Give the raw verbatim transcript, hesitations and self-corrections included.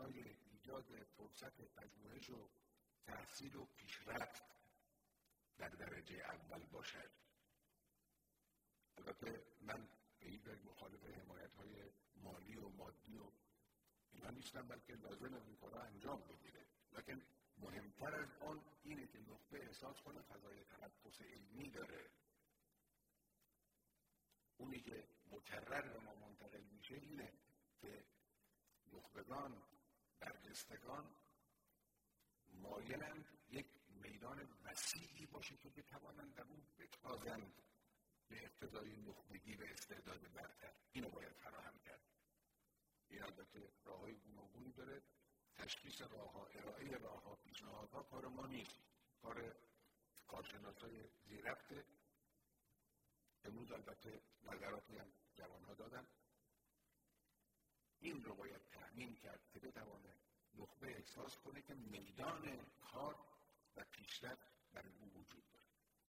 معنای ایجاد فرصت پژوهش و تحصیل و پیشرفت در درجه اول باشد. البته من به این وجه مخالف حمایت‌های مالی و مادی و اینا نیستم، بلکه لازمه این کارا انجام بگیره، لیکن مهمتر از آن اینه که نخبه احساس کنه فضای تنفس علمی داره. اونی که مکرر به ما منتقل میشه اینه که نخبگان، برجستگان مایلند یک میدان وسیعی باشه که بتوانند در اون بتازند به اقتضای نخبگی و استعداد برتر. اینو باید فراهم کرد. این البته راه‌های گوناگونی داره. تشخیص راه‌ها، ارائه راه‌ها، پیشنهادها کار ما نیست، کار کارشناسای زیرربطه. امروز البته نظراتی هم جوان‌ها دادن. این رو باید تأمین کرد که بتوانه نخبه احساس کنه که میدان کار و پیشرفت برای او وجود داره.